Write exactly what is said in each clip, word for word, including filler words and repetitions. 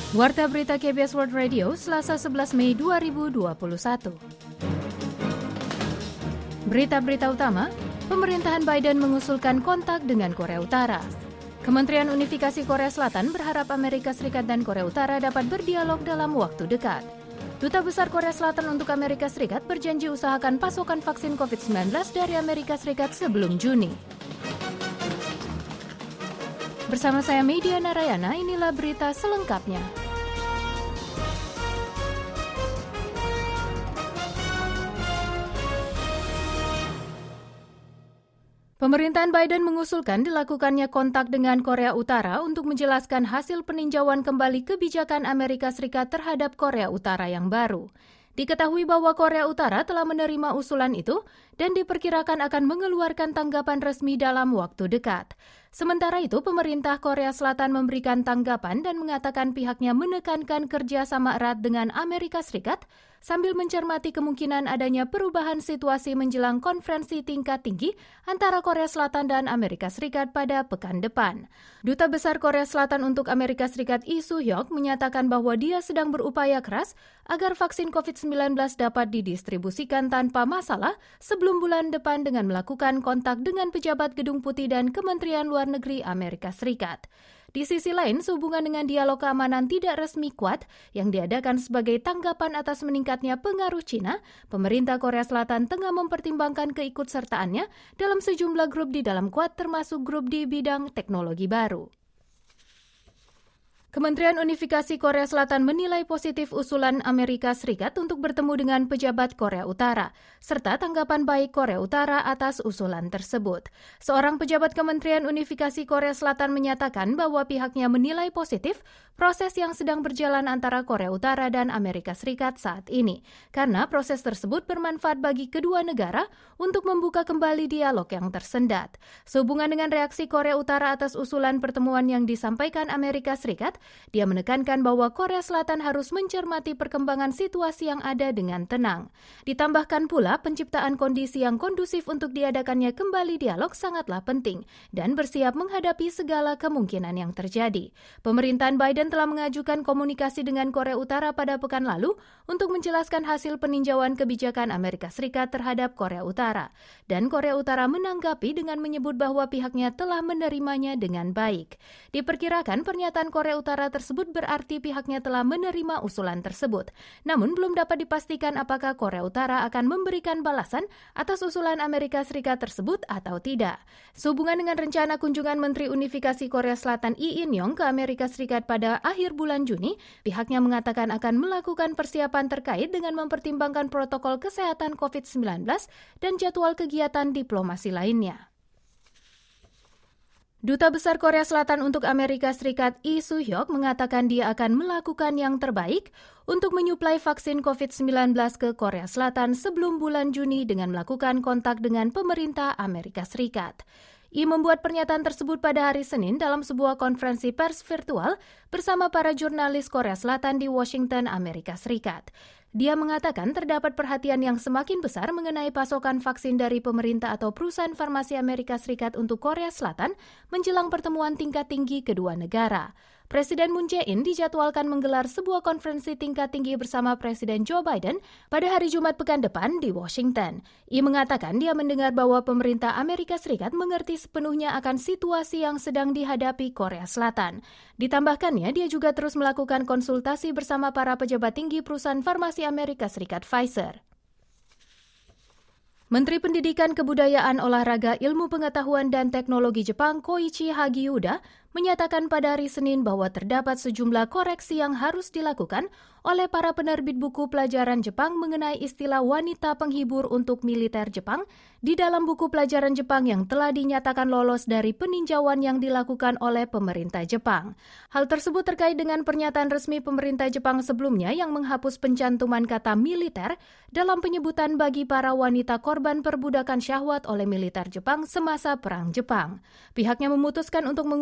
Warta Berita K B S World Radio, Selasa sebelas Mei dua ribu dua puluh satu. Berita-berita utama, pemerintahan Biden mengusulkan kontak dengan Korea Utara. Kementerian Unifikasi Korea Selatan berharap Amerika Serikat dan Korea Utara dapat berdialog dalam waktu dekat. Duta Besar Korea Selatan untuk Amerika Serikat berjanji usahakan pasokan vaksin covid sembilan belas dari Amerika Serikat sebelum Juni. Bersama saya Media Narayana, inilah berita selengkapnya. Pemerintahan Biden mengusulkan dilakukannya kontak dengan Korea Utara untuk menjelaskan hasil peninjauan kembali kebijakan Amerika Serikat terhadap Korea Utara yang baru. Diketahui bahwa Korea Utara telah menerima usulan itu dan diperkirakan akan mengeluarkan tanggapan resmi dalam waktu dekat. Sementara itu, pemerintah Korea Selatan memberikan tanggapan dan mengatakan pihaknya menekankan kerjasama erat dengan Amerika Serikat sambil mencermati kemungkinan adanya perubahan situasi menjelang konferensi tingkat tinggi antara Korea Selatan dan Amerika Serikat pada pekan depan. Duta Besar Korea Selatan untuk Amerika Serikat Lee Soo-hyuk menyatakan bahwa dia sedang berupaya keras agar vaksin covid sembilan belas dapat didistribusikan tanpa masalah sebelum bulan depan dengan melakukan kontak dengan pejabat Gedung Putih dan Kementerian Luar Negeri Amerika Serikat. Di sisi lain, sehubungan dengan dialog keamanan tidak resmi Quad yang diadakan sebagai tanggapan atas meningkatnya pengaruh Cina, pemerintah Korea Selatan tengah mempertimbangkan keikutsertaannya dalam sejumlah grup di dalam Quad termasuk grup di bidang teknologi baru. Kementerian Unifikasi Korea Selatan menilai positif usulan Amerika Serikat untuk bertemu dengan pejabat Korea Utara, serta tanggapan baik Korea Utara atas usulan tersebut. Seorang pejabat Kementerian Unifikasi Korea Selatan menyatakan bahwa pihaknya menilai positif proses yang sedang berjalan antara Korea Utara dan Amerika Serikat saat ini, karena proses tersebut bermanfaat bagi kedua negara untuk membuka kembali dialog yang tersendat. Sehubungan dengan reaksi Korea Utara atas usulan pertemuan yang disampaikan Amerika Serikat, dia menekankan bahwa Korea Selatan harus mencermati perkembangan situasi yang ada dengan tenang. Ditambahkan pula, penciptaan kondisi yang kondusif untuk diadakannya kembali dialog sangatlah penting dan bersiap menghadapi segala kemungkinan yang terjadi. Pemerintahan Biden telah mengajukan komunikasi dengan Korea Utara pada pekan lalu untuk menjelaskan hasil peninjauan kebijakan Amerika Serikat terhadap Korea Utara. Dan Korea Utara menanggapi dengan menyebut bahwa pihaknya telah menerimanya dengan baik. Diperkirakan pernyataan Korea Utara tersebut berarti pihaknya telah menerima usulan tersebut. Namun belum dapat dipastikan apakah Korea Utara akan memberikan balasan atas usulan Amerika Serikat tersebut atau tidak. Sehubungan dengan rencana kunjungan Menteri Unifikasi Korea Selatan Lee In-yong ke Amerika Serikat pada akhir bulan Juni, pihaknya mengatakan akan melakukan persiapan terkait dengan mempertimbangkan protokol kesehatan covid sembilan belas dan jadwal kegiatan diplomasi lainnya. Duta Besar Korea Selatan untuk Amerika Serikat Lee Soo-hyuk mengatakan dia akan melakukan yang terbaik untuk menyuplai vaksin covid sembilan belas ke Korea Selatan sebelum bulan Juni dengan melakukan kontak dengan pemerintah Amerika Serikat. Lee membuat pernyataan tersebut pada hari Senin dalam sebuah konferensi pers virtual bersama para jurnalis Korea Selatan di Washington, Amerika Serikat. Dia mengatakan terdapat perhatian yang semakin besar mengenai pasokan vaksin dari pemerintah atau perusahaan farmasi Amerika Serikat untuk Korea Selatan menjelang pertemuan tingkat tinggi kedua negara. Presiden Moon Jae-in dijadwalkan menggelar sebuah konferensi tingkat tinggi bersama Presiden Joe Biden pada hari Jumat pekan depan di Washington. Ia mengatakan dia mendengar bahwa pemerintah Amerika Serikat mengerti sepenuhnya akan situasi yang sedang dihadapi Korea Selatan. Ditambahkannya, dia juga terus melakukan konsultasi bersama para pejabat tinggi perusahaan farmasi Amerika Serikat Pfizer. Menteri Pendidikan, Kebudayaan, Olahraga, Ilmu Pengetahuan dan Teknologi Jepang Koichi Hagiuda menyatakan pada hari Senin bahwa terdapat sejumlah koreksi yang harus dilakukan oleh para penerbit buku pelajaran Jepang mengenai istilah wanita penghibur untuk militer Jepang di dalam buku pelajaran Jepang yang telah dinyatakan lolos dari peninjauan yang dilakukan oleh pemerintah Jepang. Hal tersebut terkait dengan pernyataan resmi pemerintah Jepang sebelumnya yang menghapus pencantuman kata militer dalam penyebutan bagi para wanita korban perbudakan syahwat oleh militer Jepang semasa Perang Jepang. Pihaknya memutuskan untuk mengubah istilah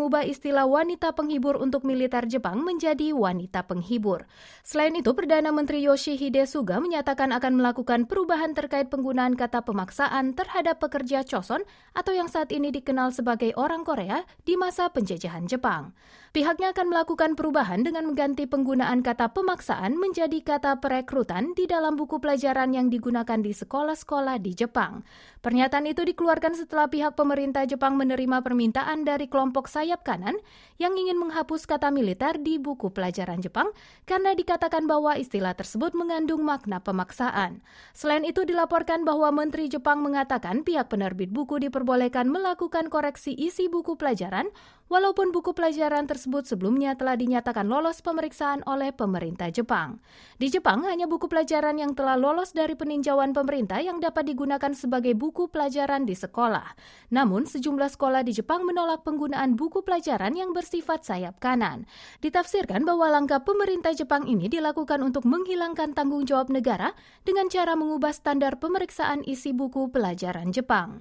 istilah wanita penghibur untuk militer Jepang menjadi wanita penghibur. Selain itu, Perdana Menteri Yoshihide Suga menyatakan akan melakukan perubahan terkait penggunaan kata pemaksaan terhadap pekerja Choson atau yang saat ini dikenal sebagai orang Korea di masa penjajahan Jepang. Pihaknya akan melakukan perubahan dengan mengganti penggunaan kata pemaksaan menjadi kata perekrutan di dalam buku pelajaran yang digunakan di sekolah-sekolah di Jepang. Pernyataan itu dikeluarkan setelah pihak pemerintah Jepang menerima permintaan dari kelompok sayap kanan yang ingin menghapus kata militer di buku pelajaran Jepang karena dikatakan bahwa istilah tersebut mengandung makna pemaksaan. Selain itu dilaporkan bahwa Menteri Jepang mengatakan pihak penerbit buku diperbolehkan melakukan koreksi isi buku pelajaran walaupun buku pelajaran tersebut sebelumnya telah dinyatakan lolos pemeriksaan oleh pemerintah Jepang. Di Jepang, hanya buku pelajaran yang telah lolos dari peninjauan pemerintah yang dapat digunakan sebagai buku pelajaran di sekolah. Namun, sejumlah sekolah di Jepang menolak penggunaan buku pelajaran yang bersifat sayap kanan. Ditafsirkan bahwa langkah pemerintah Jepang ini dilakukan untuk menghilangkan tanggung jawab negara dengan cara mengubah standar pemeriksaan isi buku pelajaran Jepang.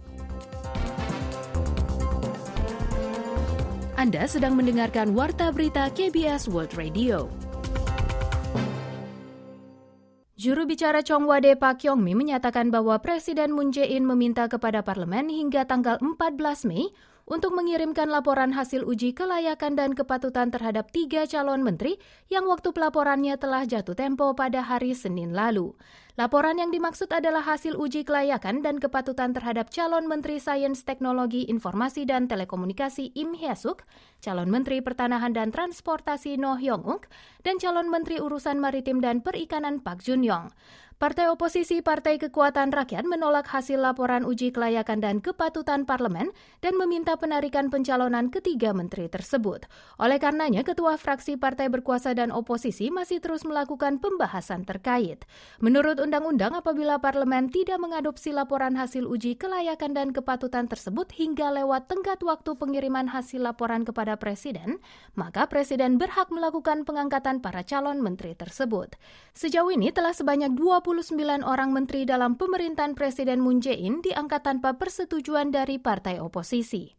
Anda sedang mendengarkan Warta Berita K B S World Radio. Juru bicara Chongwade Pak Kyung-mi menyatakan bahwa Presiden Moon Jae-in meminta kepada parlemen hingga tanggal empat belas Mei untuk mengirimkan laporan hasil uji kelayakan dan kepatutan terhadap tiga calon menteri yang waktu pelaporannya telah jatuh tempo pada hari Senin lalu. Laporan yang dimaksud adalah hasil uji kelayakan dan kepatutan terhadap calon Menteri Sains, Teknologi, Informasi, dan Telekomunikasi Im Hye-suk, calon Menteri Pertanahan dan Transportasi Noh Yong-uk, dan calon Menteri Urusan Maritim dan Perikanan Pak Jun-yong. Partai oposisi Partai Kekuatan Rakyat menolak hasil laporan uji kelayakan dan kepatutan parlemen dan meminta penarikan pencalonan ketiga menteri tersebut. Oleh karenanya, ketua fraksi partai berkuasa dan oposisi masih terus melakukan pembahasan terkait. Menurut undang-undang, apabila parlemen tidak mengadopsi laporan hasil uji kelayakan dan kepatutan tersebut hingga lewat tenggat waktu pengiriman hasil laporan kepada presiden, maka presiden berhak melakukan pengangkatan para calon menteri tersebut. Sejauh ini telah sebanyak dua puluh sembilan orang menteri dalam pemerintahan Presiden Moon Jae-in diangkat tanpa persetujuan dari partai oposisi.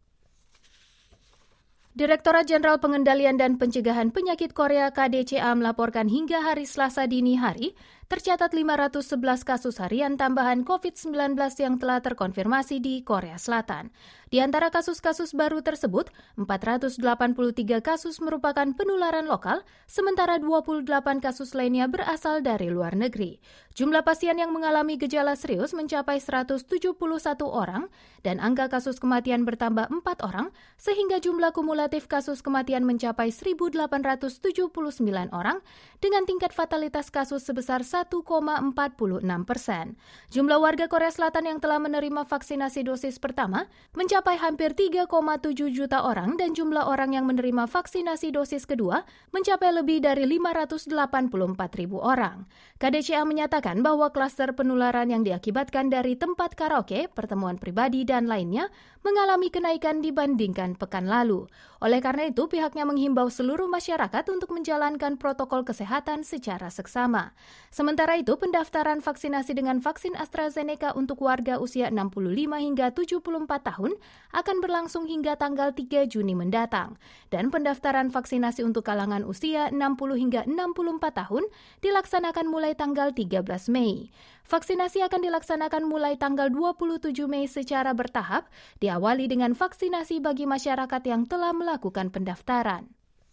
Direktorat Jenderal Pengendalian dan Pencegahan Penyakit Korea K D C A melaporkan hingga hari Selasa dini hari, tercatat lima ratus sebelas kasus harian tambahan covid sembilan belas yang telah terkonfirmasi di Korea Selatan. Di antara kasus-kasus baru tersebut, empat ratus delapan puluh tiga kasus merupakan penularan lokal, sementara dua puluh delapan kasus lainnya berasal dari luar negeri. Jumlah pasien yang mengalami gejala serius mencapai seratus tujuh puluh satu orang, dan angka kasus kematian bertambah empat orang, sehingga jumlah kumulatif kasus kematian mencapai seribu delapan ratus tujuh puluh sembilan orang, dengan tingkat fatalitas kasus sebesar satu koma empat puluh enam persen. Jumlah warga Korea Selatan yang telah menerima vaksinasi dosis pertama mencapai hampir tiga koma tujuh juta orang dan jumlah orang yang menerima vaksinasi dosis kedua mencapai lebih dari lima ratus delapan puluh empat ribu orang. K D C A menyatakan bahwa klaster penularan yang diakibatkan dari tempat karaoke, pertemuan pribadi, dan lainnya mengalami kenaikan dibandingkan pekan lalu. Oleh karena itu, pihaknya menghimbau seluruh masyarakat untuk menjalankan protokol kesehatan secara seksama. Sementara itu, pendaftaran vaksinasi dengan vaksin AstraZeneca untuk warga usia enam puluh lima hingga tujuh puluh empat tahun akan berlangsung hingga tanggal tiga Juni mendatang. Dan pendaftaran vaksinasi untuk kalangan usia enam puluh hingga enam puluh empat tahun dilaksanakan mulai tanggal tiga belas Mei. Vaksinasi akan dilaksanakan mulai tanggal dua puluh tujuh Mei secara bertahap, diawali dengan vaksinasi bagi masyarakat yang telah melakukan pendaftaran.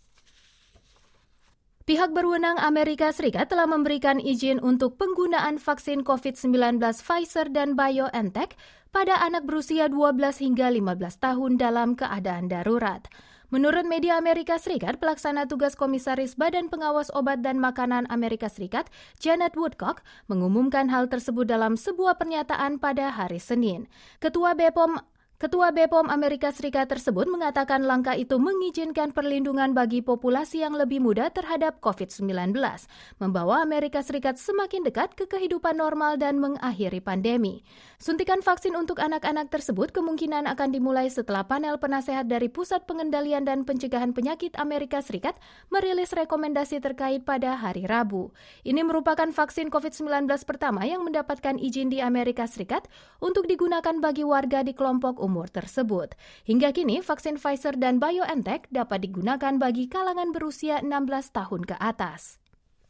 Pihak berwenang Amerika Serikat telah memberikan izin untuk penggunaan vaksin covid sembilan belas Pfizer dan BioNTech pada anak berusia dua belas hingga lima belas tahun dalam keadaan darurat. Menurut media Amerika Serikat, pelaksana tugas Komisaris Badan Pengawas Obat dan Makanan Amerika Serikat, Janet Woodcock, mengumumkan hal tersebut dalam sebuah pernyataan pada hari Senin. Ketua B P O M Ketua B P O M Amerika Serikat tersebut mengatakan langkah itu mengizinkan perlindungan bagi populasi yang lebih muda terhadap covid sembilan belas, membawa Amerika Serikat semakin dekat ke kehidupan normal dan mengakhiri pandemi. Suntikan vaksin untuk anak-anak tersebut kemungkinan akan dimulai setelah panel penasehat dari Pusat Pengendalian dan Pencegahan Penyakit Amerika Serikat merilis rekomendasi terkait pada hari Rabu. Ini merupakan vaksin covid sembilan belas pertama yang mendapatkan izin di Amerika Serikat untuk digunakan bagi warga di kelompok umum umur tersebut. Hingga kini, vaksin Pfizer dan BioNTech dapat digunakan bagi kalangan berusia enam belas tahun ke atas.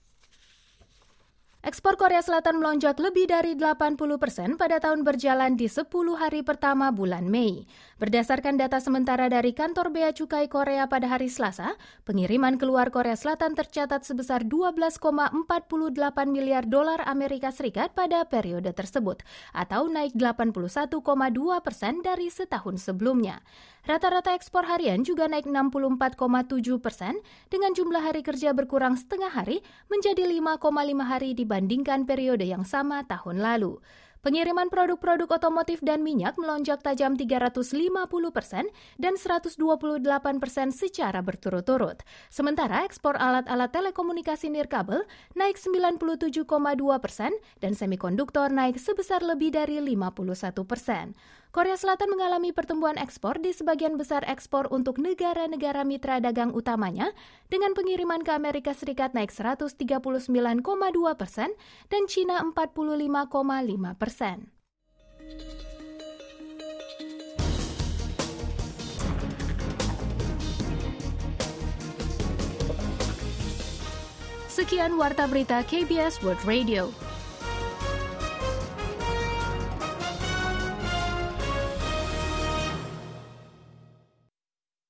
Ekspor Korea Selatan melonjak lebih dari delapan puluh persen pada tahun berjalan di sepuluh hari pertama bulan Mei. Berdasarkan data sementara dari kantor Bea Cukai Korea pada hari Selasa, pengiriman keluar Korea Selatan tercatat sebesar dua belas koma empat delapan miliar dolar Amerika Serikat pada periode tersebut, atau naik delapan puluh satu koma dua persen dari setahun sebelumnya. Rata-rata ekspor harian juga naik enam puluh empat koma tujuh persen dengan jumlah hari kerja berkurang setengah hari menjadi lima koma lima hari dibandingkan periode yang sama tahun lalu. Pengiriman produk-produk otomotif dan minyak melonjak tajam tiga ratus lima puluh persen dan seratus dua puluh delapan persen secara berturut-turut. Sementara ekspor alat-alat telekomunikasi nirkabel naik sembilan puluh tujuh koma dua persen dan semikonduktor naik sebesar lebih dari lima puluh satu persen. Korea Selatan mengalami pertumbuhan ekspor di sebagian besar ekspor untuk negara-negara mitra dagang utamanya, dengan pengiriman ke Amerika Serikat naik seratus tiga puluh sembilan koma dua persen dan China empat puluh lima koma lima persen. Sekian Warta Berita K B S World Radio.